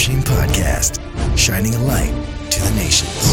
Teaching Podcast, shining a light to the nations.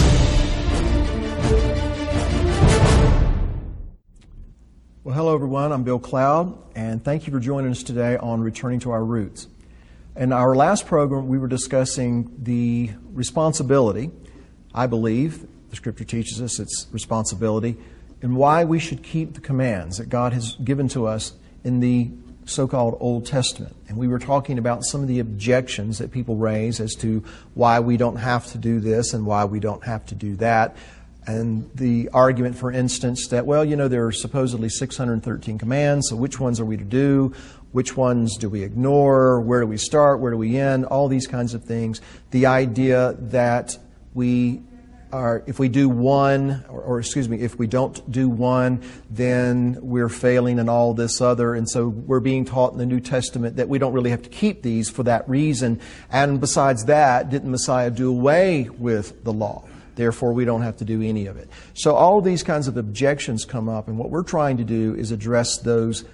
Well, hello everyone, I'm Bill Cloud, and thank you for joining us today on Returning to Our Roots. In our last program, we were discussing the responsibility, I believe, the Scripture teaches us it's responsibility, and why we should keep the commands that God has given to us in the so-called Old Testament. And we were talking about some of the objections that people raise as to why we don't have to do this and why we don't have to do that. And the argument, for instance, that, well, there are supposedly 613 commands, so which ones are we to do? Which ones do we ignore? Where do we start? Where do we end? All these kinds of things. The idea that if we do one, if we don't do one, then we're failing in all this other. And so we're being taught in the New Testament that we don't really have to keep these for that reason. And besides that, didn't Messiah do away with the law? Therefore, we don't have to do any of it. So all of these kinds of objections come up, and what we're trying to do is address those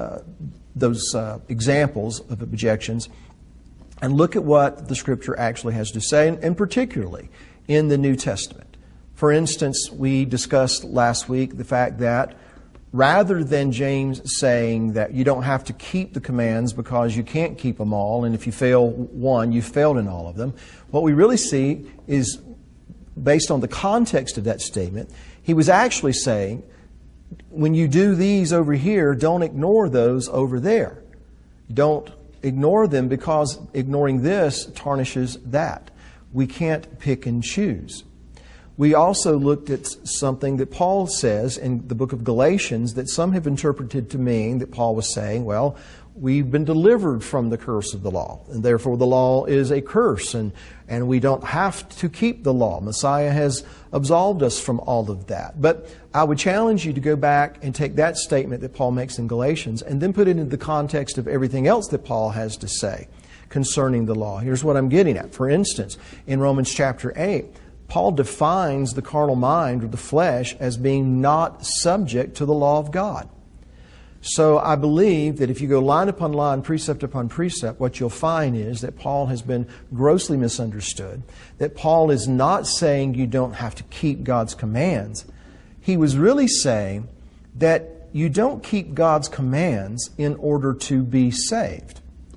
examples of objections and look at what the Scripture actually has to say, and particularly in the New Testament. For instance, we discussed last week the fact that rather than James saying that you don't have to keep the commands because you can't keep them all, and if you fail one, you failed in all of them, what we really see is, based on the context of that statement, he was actually saying, when you do these over here, don't ignore those over there. Don't ignore them because ignoring this tarnishes that. We can't pick and choose. We also looked at something that Paul says in the book of Galatians that some have interpreted to mean that Paul was saying, well, we've been delivered from the curse of the law, and therefore the law is a curse, and we don't have to keep the law. Messiah has absolved us from all of that. But I would challenge you to go back and take that statement that Paul makes in Galatians and then put it into the context of everything else that Paul has to say concerning the law. Here's what I'm getting at. For instance, in Romans chapter 8, Paul defines the carnal mind or the flesh as being not subject to the law of God. So I believe that if you go line upon line, precept upon precept, what you'll find is that Paul has been grossly misunderstood, that Paul is not saying you don't have to keep God's commands. He was really saying that you don't keep God's commands in order to be saved.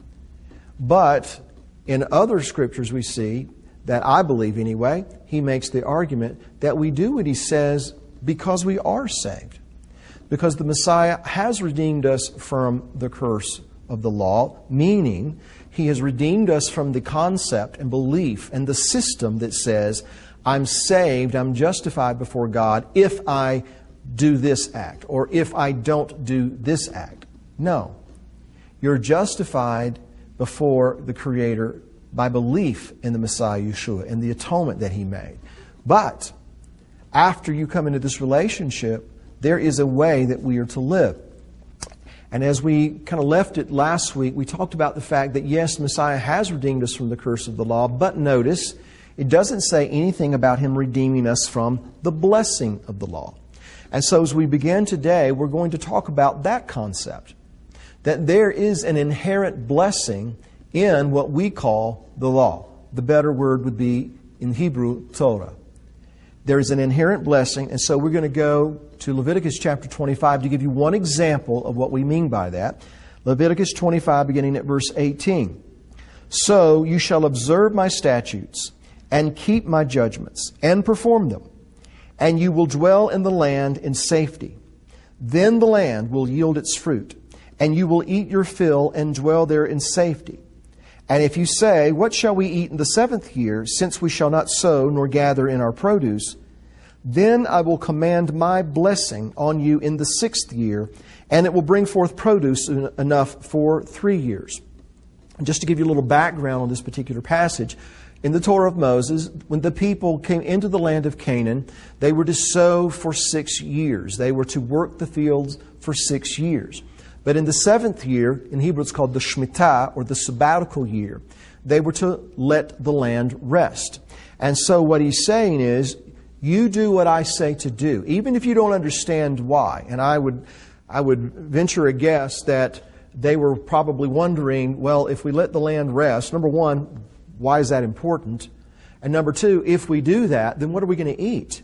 But in other scriptures we see, that I believe anyway, he makes the argument that we do what he says because we are saved. Because the Messiah has redeemed us from the curse of the law, meaning He has redeemed us from the concept and belief and the system that says, I'm saved, I'm justified before God if I do this act, or if I don't do this act. No. You're justified before the Creator by belief in the Messiah Yeshua and the atonement that He made. But after you come into this relationship, there is a way that we are to live. And as we kind of left it last week, we talked about the fact that yes, Messiah has redeemed us from the curse of the law, but notice, it doesn't say anything about Him redeeming us from the blessing of the law. And so as we begin today, we're going to talk about that concept, that there is an inherent blessing in what we call the law. The better word would be, in Hebrew, Torah. There is an inherent blessing, and so we're going to go to Leviticus chapter 25 to give you one example of what we mean by that. Leviticus 25, beginning at verse 18. So you shall observe my statutes and keep my judgments and perform them, and you will dwell in the land in safety. Then the land will yield its fruit, and you will eat your fill and dwell there in safety. And if you say, what shall we eat in the 7th year, since we shall not sow nor gather in our produce? Then I will command my blessing on you in the 6th year, and it will bring forth produce enough for 3 years. And just to give you a little background on this particular passage, in the Torah of Moses, when the people came into the land of Canaan, they were to sow for 6 years. They were to work the fields for 6 years. But in the 7th year, in Hebrew it's called the Shemitah, or the sabbatical year, they were to let the land rest. And so what he's saying is, you do what I say to do, even if you don't understand why. And I would venture a guess that they were probably wondering, well, if we let the land rest, number one, Why is that important? And number two, if we do that, then what are we going to eat?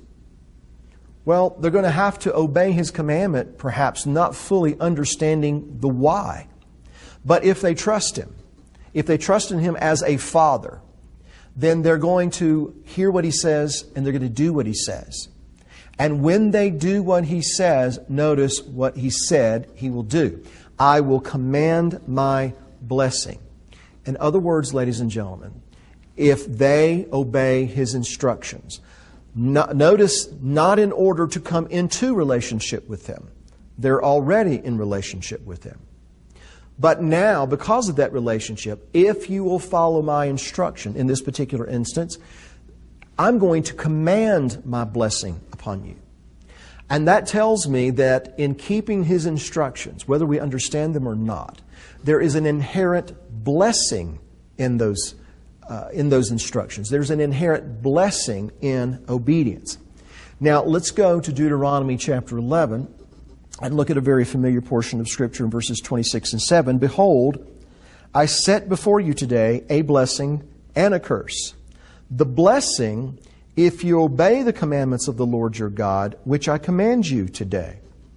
Well, they're going to have to obey His commandment, perhaps not fully understanding the why. But if they trust Him, if they trust in Him as a Father, then they're going to hear what He says and they're going to do what He says. And when they do what He says, notice what He said He will do. I will command my blessing. In other words, ladies and gentlemen, if they obey His instructions, notice, not in order to come into relationship with Him. They're already in relationship with Him. But now, because of that relationship, if you will follow my instruction, in this particular instance, I'm going to command my blessing upon you. And that tells me that in keeping His instructions, whether we understand them or not, there is an inherent blessing in those instructions. There's an inherent blessing in obedience. Now, let's go to Deuteronomy chapter 11 and look at a very familiar portion of Scripture in verses 26 and 7. Behold, I set before you today a blessing and a curse. The blessing, if you obey the commandments of the Lord your God, which I command you today.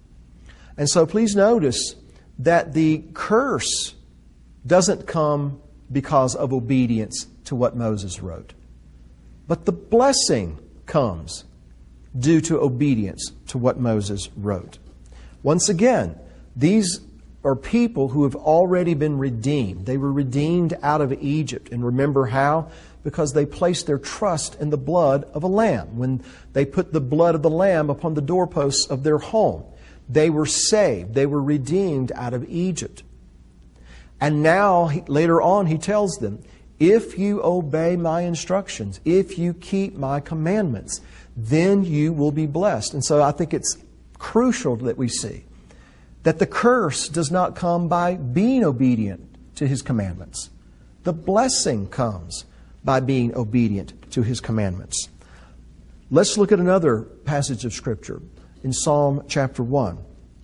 And so please notice that the curse doesn't come because of obedience to what Moses wrote. But the blessing comes due to obedience to what Moses wrote. Once again, these are people who have already been redeemed. They were redeemed out of Egypt. And remember how? Because they placed their trust in the blood of a lamb. When they put the blood of the lamb upon the doorposts of their home, they were saved. They were redeemed out of Egypt. And now, later on, He tells them, if you obey my instructions, if you keep my commandments, then you will be blessed. And so I think it's crucial that we see that the curse does not come by being obedient to His commandments. The blessing comes by being obedient to His commandments. Let's look at another passage of Scripture in Psalm chapter 1.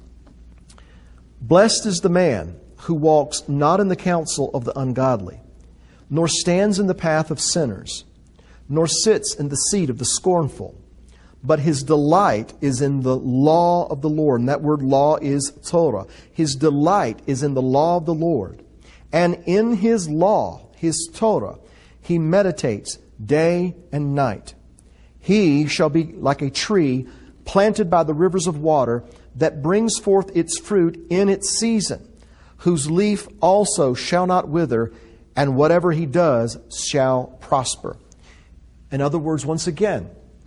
Blessed is the man who walks not in the counsel of the ungodly, nor stands in the path of sinners, nor sits in the seat of the scornful. But his delight is in the law of the Lord. And that word law is Torah. His delight is in the law of the Lord. And in His law, His Torah, he meditates day and night. He shall be like a tree planted by the rivers of water that brings forth its fruit in its season, whose leaf also shall not wither, and whatever he does shall prosper. In other words, once again,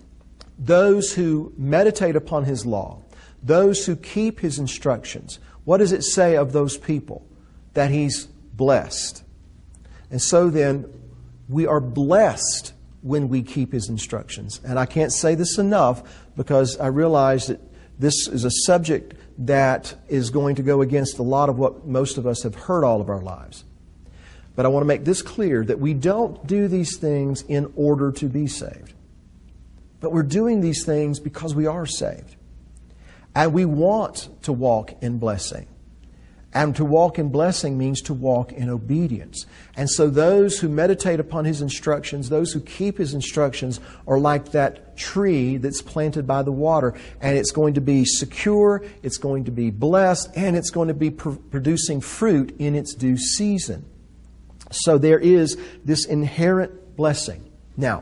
those who meditate upon His law, those who keep His instructions, what does it say of those people? That He's blessed. And so then, we are blessed when we keep His instructions. And I can't say this enough because I realize that this is a subject that is going to go against a lot of what most of us have heard all of our lives. But I want to make this clear that we don't do these things in order to be saved. But we're doing these things because we are saved. And we want to walk in blessing. And to walk in blessing means to walk in obedience. And so those who meditate upon His instructions, those who keep His instructions, are like that tree that's planted by the water. And it's going to be secure, it's going to be blessed, and it's going to be producing fruit in its due season. So there is this inherent blessing. Now,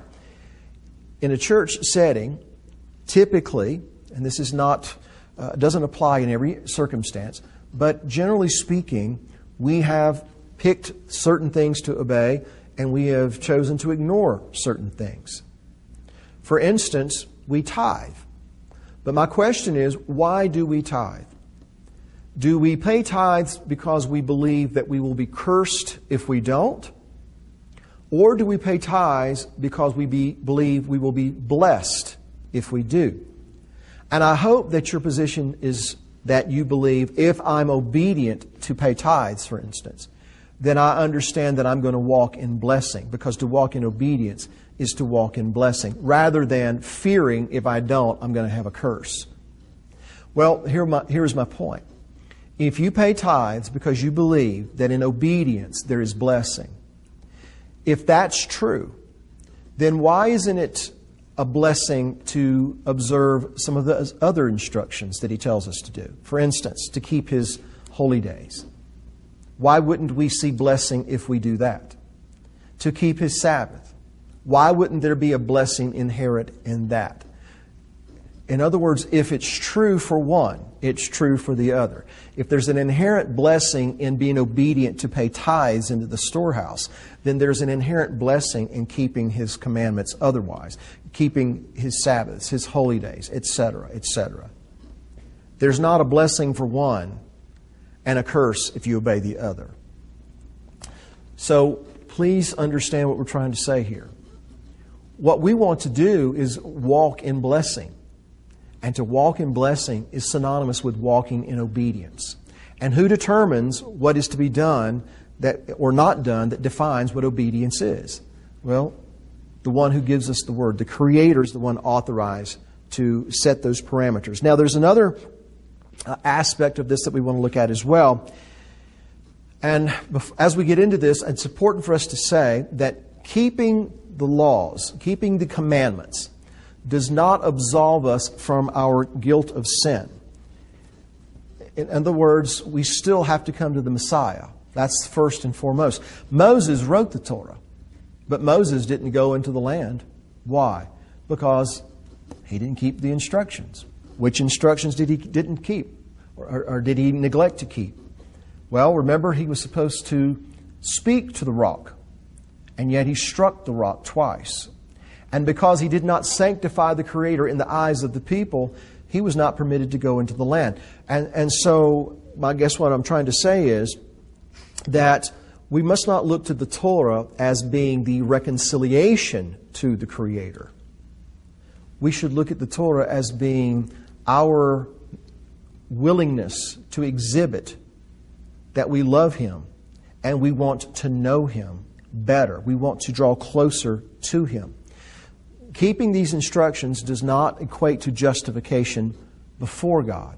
in a church setting, typically, and this is not doesn't apply in every circumstance, but generally speaking, we have picked certain things to obey and we have chosen to ignore certain things. For instance, we tithe. But my question is, why do we tithe? Do we pay tithes because we believe that we will be cursed if we don't? Or do we pay tithes because we believe we will be blessed if we do? And I hope that your position is that you believe if I'm obedient to pay tithes, for instance, then I understand that I'm going to walk in blessing, because to walk in obedience is to walk in blessing, rather than fearing if I don't, I'm going to have a curse. Well, here's my point. If you pay tithes because you believe that in obedience there is blessing, If that's true, then why isn't it a blessing to observe some of the other instructions that He tells us to do? For instance, to keep His holy days. Why wouldn't we see blessing if we do that? To keep His Sabbath. Why wouldn't there be a blessing inherent in that? In other words, if it's true for one, it's true for the other. If there's an inherent blessing in being obedient to pay tithes into the storehouse, then there's an inherent blessing in keeping His commandments otherwise, keeping His Sabbaths, His holy days, etc., etc. There's not a blessing for one and a curse if you obey the other. So please understand what we're trying to say here. What we want to do is walk in blessing. And to walk in blessing is synonymous with walking in obedience. And who determines what is to be done or not done that defines what obedience is? Well, the one who gives us the Word. The Creator is the one authorized to set those parameters. Now, there's another aspect of this that we want to look at as well. And as we get into this, it's important for us to say that keeping the laws, keeping the commandments, does not absolve us from our guilt of sin. In other words, we still have to come to the Messiah. That's first and foremost. Moses wrote the Torah, but Moses didn't go into the land. Why? Because he didn't keep the instructions. Which instructions didn't keep? Or did he neglect to keep? Well, remember, he was supposed to speak to the rock, and yet he struck the rock twice. And because he did not sanctify the Creator in the eyes of the people, he was not permitted to go into the land. And so, I guess what I'm trying to say is that we must not look to the Torah as being the reconciliation to the Creator. We should look at the Torah as being our willingness to exhibit that we love Him and we want to know Him better. We want to draw closer to Him. Keeping these instructions does not equate to justification before God,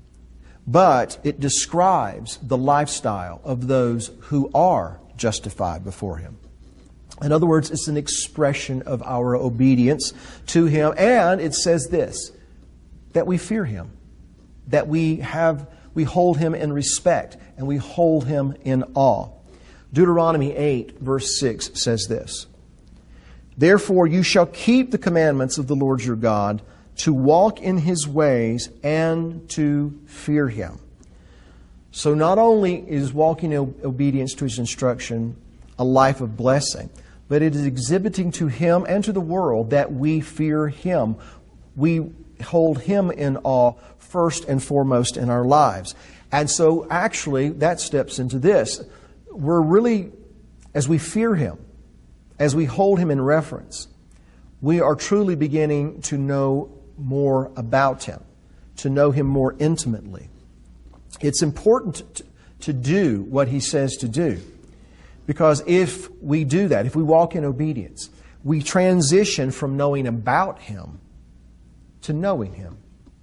but it describes the lifestyle of those who are justified before Him. In other words, it's an expression of our obedience to Him, and it says this, that we fear Him, that we hold Him in respect, and we hold Him in awe. Deuteronomy 8, verse 6 says this, "Therefore you shall keep the commandments of the Lord your God, to walk in His ways and to fear Him." So not only is walking in obedience to His instruction a life of blessing, but it is exhibiting to Him and to the world that we fear Him. We hold Him in awe first and foremost in our lives. And so actually that steps into this. We're really, as we fear Him, as we hold Him in reverence, we are truly beginning to know more about Him, to know Him more intimately. It's important to do what He says to do, because if we do that, if we walk in obedience, we transition from knowing about Him to knowing Him.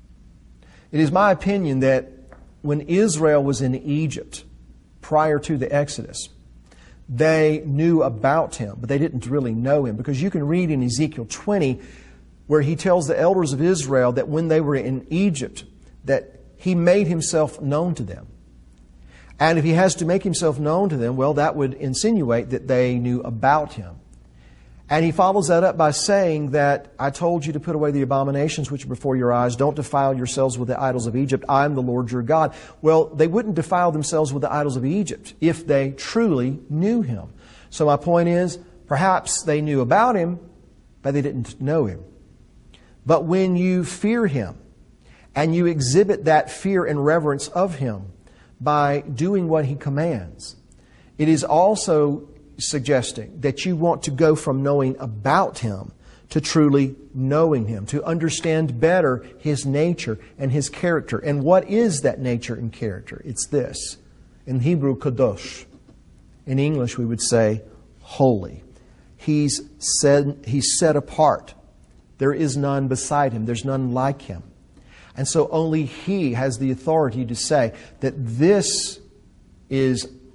It is my opinion that when Israel was in Egypt prior to the Exodus, they knew about Him, but they didn't really know Him. Because you can read in Ezekiel 20 where He tells the elders of Israel that when they were in Egypt, that He made Himself known to them. And if He has to make Himself known to them, well, that would insinuate that they knew about Him. And He follows that up by saying that, "I told you to put away the abominations which are before your eyes. Don't defile yourselves with the idols of Egypt. I am the Lord your God." Well, they wouldn't defile themselves with the idols of Egypt if they truly knew Him. So my point is, perhaps they knew about Him, but they didn't know Him. But when you fear Him, and you exhibit that fear and reverence of Him by doing what He commands, it is also suggesting that you want to go from knowing about Him to truly knowing Him, to understand better His nature and His character. And what is that nature and character? It's this. In Hebrew, kadosh. In English, we would say holy. He's set apart. There is none beside Him. There's none like Him. And so only He has the authority to say that this is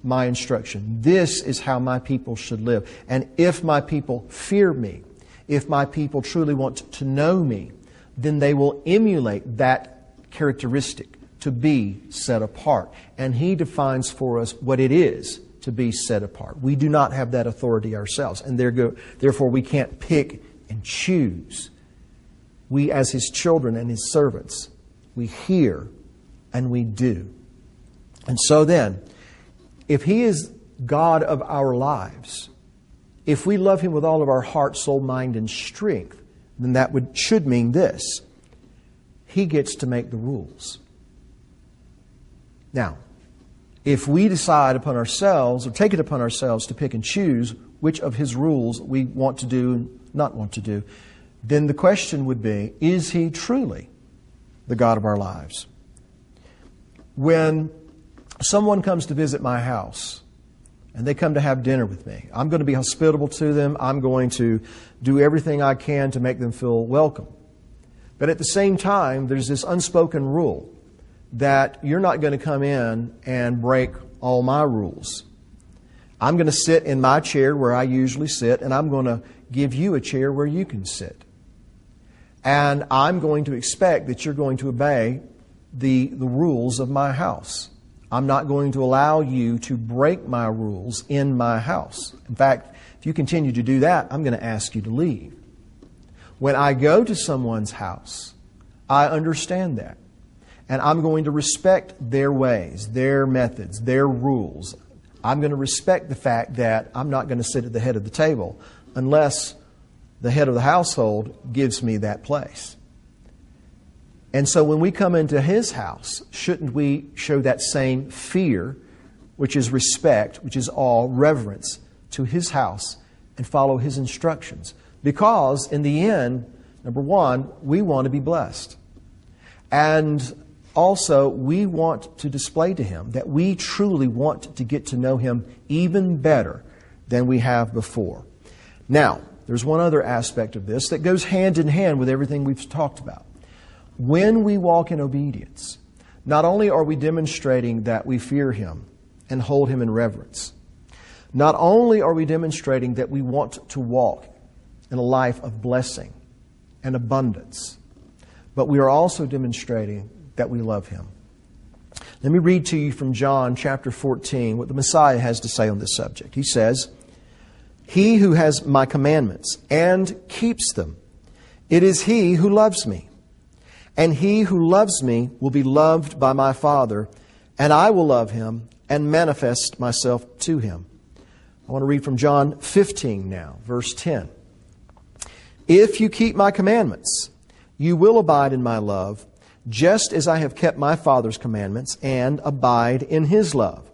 my instruction. This is how my people should live. And if my people fear me, if my people truly want to know me, then they will emulate that characteristic to be set apart. And He defines for us what it is to be set apart. We do not have that authority ourselves, and therefore we can't pick and choose. We, as His children and His servants, we hear and we do. And so then, if He is God of our lives, if we love Him with all of our heart, soul, mind, and strength, then that should mean this: He gets to make the rules. Now, if we decide upon ourselves, or take it upon ourselves to pick and choose which of His rules we want to do and not want to do, then the question would be, is He truly the God of our lives? When someone comes to visit my house and they come to have dinner with me, I'm going to be hospitable to them. I'm going to do everything I can to make them feel welcome. But at the same time, there's this unspoken rule that you're not going to come in and break all my rules. I'm going to sit in my chair where I usually sit, and I'm going to give you a chair where you can sit. And I'm going to expect that you're going to obey the rules of my house. I'm not going to allow you to break my rules in my house. In fact, if you continue to do that, I'm going to ask you to leave. When I go to someone's house, I understand that. And I'm going to respect their ways, their methods, their rules. I'm going to respect the fact that I'm not going to sit at the head of the table unless the head of the household gives me that place. And so when we come into His house, shouldn't we show that same fear, which is respect, which is awe, reverence to His house, and follow His instructions? Because in the end, number one, we want to be blessed. And also, we want to display to Him that we truly want to get to know Him even better than we have before. Now, there's one other aspect of this that goes hand in hand with everything we've talked about. When we walk in obedience, not only are we demonstrating that we fear Him and hold Him in reverence, not only are we demonstrating that we want to walk in a life of blessing and abundance, but we are also demonstrating that we love Him. Let me read to you from John chapter 14 what the Messiah has to say on this subject. He says, "He who has my commandments and keeps them, it is he who loves me. And he who loves me will be loved by my Father, and I will love him and manifest myself to him." I want to read from John 15 now, verse 10. "If you keep my commandments, you will abide in my love, just as I have kept my Father's commandments and abide in His love."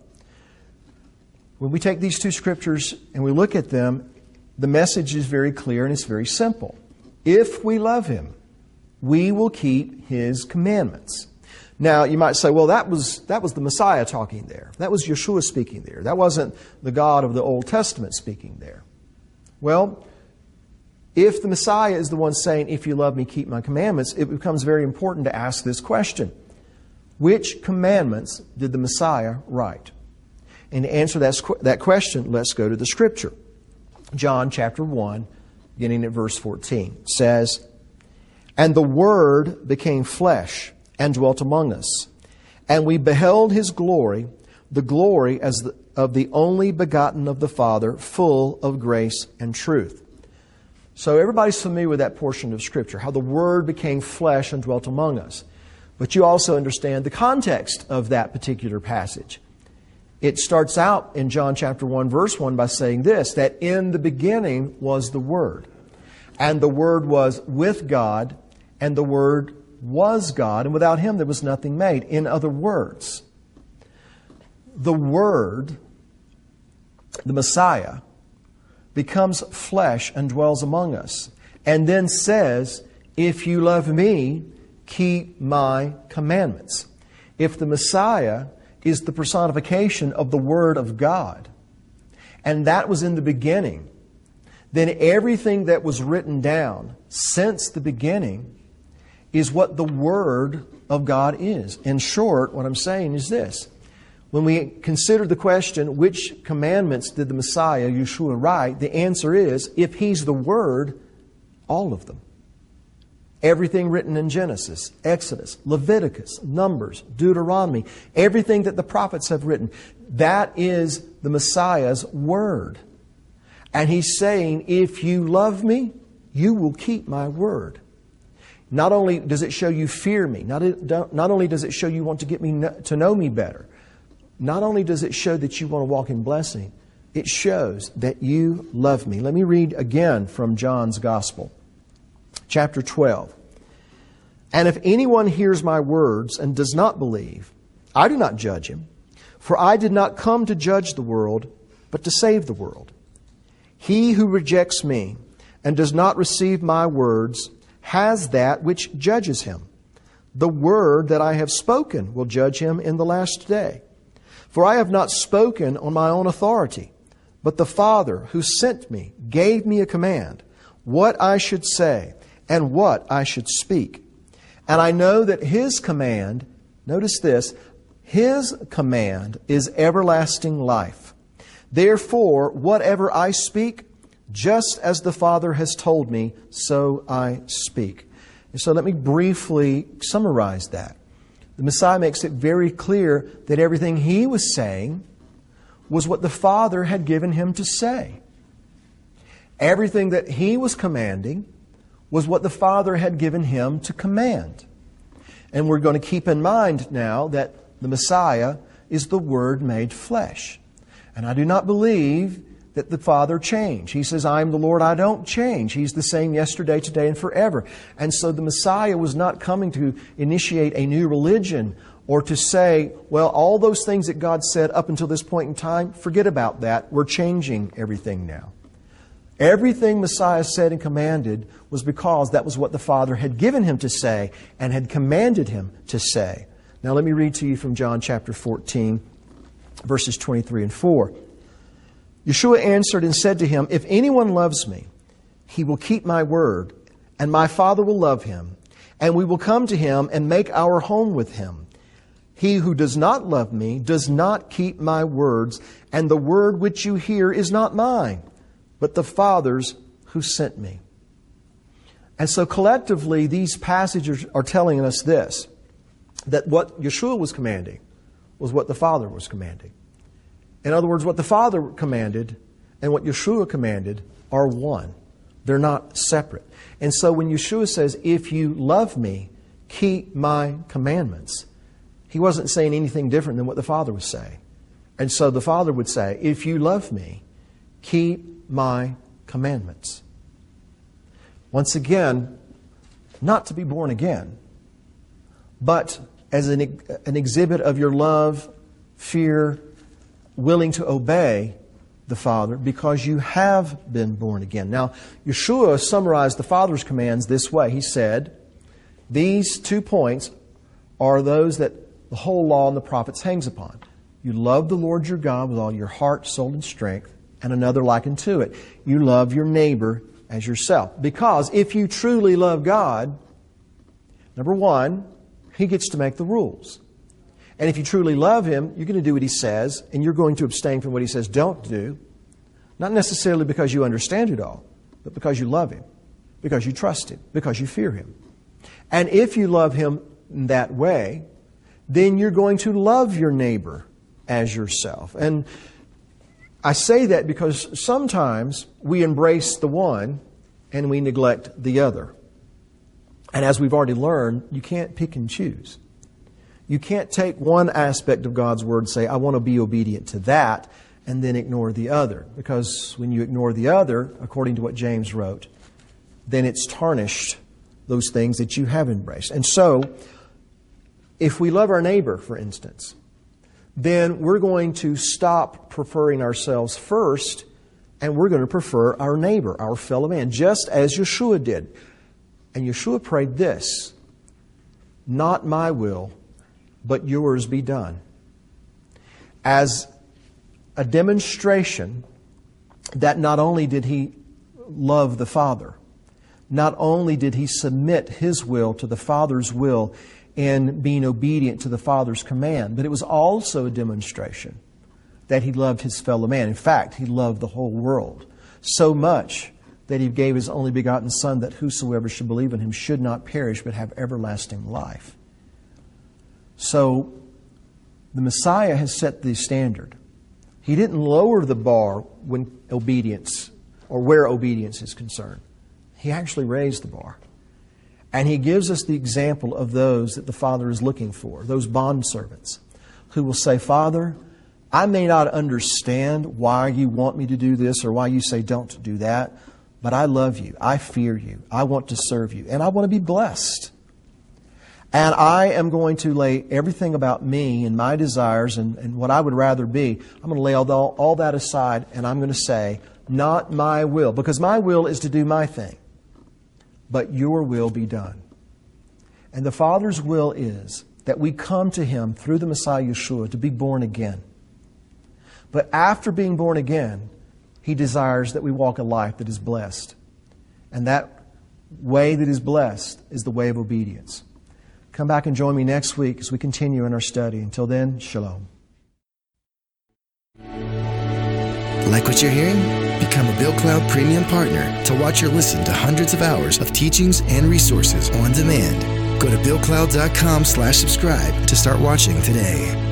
When we take these two scriptures and we look at them, the message is very clear and it's very simple. If we love Him, we will keep His commandments. Now, you might say, well, that was the Messiah talking there. That was Yeshua speaking there. That wasn't the God of the Old Testament speaking there. Well, if the Messiah is the one saying, "If you love me, keep my commandments," it becomes very important to ask this question. Which commandments did the Messiah write? And to answer that question, let's go to the Scripture. John chapter 1, beginning at verse 14, says, "And the Word became flesh and dwelt among us. And we beheld His glory, the glory as of the only begotten of the Father, full of grace and truth." So everybody's familiar with that portion of Scripture, how the Word became flesh and dwelt among us. But you also understand the context of that particular passage. It starts out in John chapter 1, verse 1 by saying this, that in the beginning was the Word. And the Word was with God, and the Word was God, and without Him there was nothing made. In other words, the Word, the Messiah, becomes flesh and dwells among us. And then says, "If you love me, keep my commandments." If the Messiah is the personification of the Word of God, and that was in the beginning, then everything that was written down since the beginning is what the Word of God is. In short, what I'm saying is this. When we consider the question, which commandments did the Messiah, Yeshua, write? The answer is, if He's the Word, all of them. Everything written in Genesis, Exodus, Leviticus, Numbers, Deuteronomy, everything that the prophets have written, that is the Messiah's Word. And He's saying, if you love me, you will keep my Word. Not only does it show you fear me, not only does it show you want to get me to know me better, not only does it show that you want to walk in blessing, it shows that you love me. Let me read again from John's Gospel, chapter 12. And if anyone hears my words and does not believe, I do not judge him, for I did not come to judge the world, but to save the world. He who rejects me and does not receive my words has that which judges him. The word that I have spoken will judge him in the last day. For I have not spoken on my own authority, but the Father who sent me gave me a command, what I should say and what I should speak. And I know that His command, notice this, His command is everlasting life. Therefore, whatever I speak, just as the Father has told me, so I speak. And so let me briefly summarize that. The Messiah makes it very clear that everything He was saying was what the Father had given Him to say. Everything that He was commanding was what the Father had given Him to command. And we're going to keep in mind now that the Messiah is the Word made flesh. And I do not believe that the Father changed. He says, I am the Lord, I don't change. He's the same yesterday, today, and forever. And so the Messiah was not coming to initiate a new religion or to say, well, all those things that God said up until this point in time, forget about that. We're changing everything now. Everything Messiah said and commanded was because that was what the Father had given Him to say and had commanded Him to say. Now let me read to you from John chapter 14, verses 23 and 4. Yeshua answered and said to him, if anyone loves me, he will keep my word, and my Father will love him, and we will come to him and make our home with him. He who does not love me does not keep my words, and the word which you hear is not mine, but the Father's who sent me. And so collectively, these passages are telling us this, that what Yeshua was commanding was what the Father was commanding. In other words, what the Father commanded and what Yeshua commanded are one. They're not separate. And so when Yeshua says, if you love me, keep my commandments, He wasn't saying anything different than what the Father was saying. And so the Father would say, if you love me, keep my commandments. Once again, not to be born again, but as an exhibit of your love, fear, willing to obey the Father because you have been born again. Now, Yeshua summarized the Father's commands this way. He said, these 2 points are those that the whole law and the prophets hangs upon. You love the Lord your God with all your heart, soul, and strength, and another like unto it. You love your neighbor as yourself. Because if you truly love God, number one, He gets to make the rules. And if you truly love Him, you're going to do what He says, and you're going to abstain from what He says don't do. Not necessarily because you understand it all, but because you love Him, because you trust Him, because you fear Him. And if you love Him in that way, then you're going to love your neighbor as yourself. And I say that because sometimes we embrace the one and we neglect the other. And as we've already learned, you can't pick and choose. You can't take one aspect of God's Word and say, I want to be obedient to that, and then ignore the other. Because when you ignore the other, according to what James wrote, then it's tarnished those things that you have embraced. And so, if we love our neighbor, for instance, then we're going to stop preferring ourselves first, and we're going to prefer our neighbor, our fellow man, just as Yeshua did. And Yeshua prayed this, not my will, but yours be done. As a demonstration that not only did He love the Father, not only did He submit His will to the Father's will in being obedient to the Father's command, but it was also a demonstration that he loved his fellow man. In fact, he loved the whole world so much that he gave his only begotten Son, that whosoever should believe in him should not perish but have everlasting life. So the Messiah has set the standard. He didn't lower the bar when obedience, or where obedience is concerned. He actually raised the bar. And he gives us the example of those that the Father is looking for, those bondservants who will say, Father, I may not understand why you want me to do this or why you say don't do that, but I love you. I fear you. I want to serve you. And I want to be blessed. And I am going to lay everything about me and my desires and what I would rather be. I'm going to lay all that aside, and I'm going to say, not my will, because my will is to do my thing, but your will be done. And the Father's will is that we come to Him through the Messiah Yeshua to be born again. But after being born again, He desires that we walk a life that is blessed. And that way that is blessed is the way of obedience. Come back and join me next week as we continue in our study. Until then, shalom. Like what you're hearing? Become a Bill Cloud Premium Partner to watch or listen to hundreds of hours of teachings and resources on demand. Go to BillCloud.com/subscribe to start watching today.